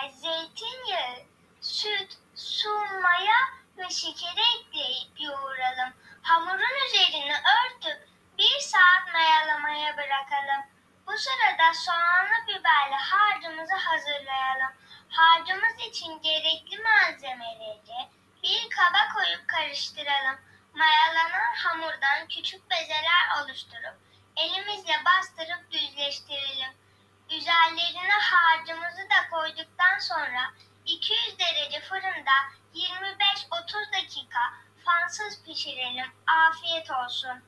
zeytinyağı, süt, su, maya ve şekeri ekleyip yoğuralım. Hamurun üzerini örtüp 1 saat mayalamaya bırakalım. Bu sırada soğanlı biberli harcımızı hazırlayalım. Harcımız için gerekli malzemeleri bir kaba koyup karıştıralım. Mayalanan hamurdan küçük bezeler oluşturup elimizle bastırıp düzleştirelim. Üzerlerine harcımızı da koyduktan sonra 200 derece fırında 25-30 dakika fansız pişirelim. Afiyet olsun.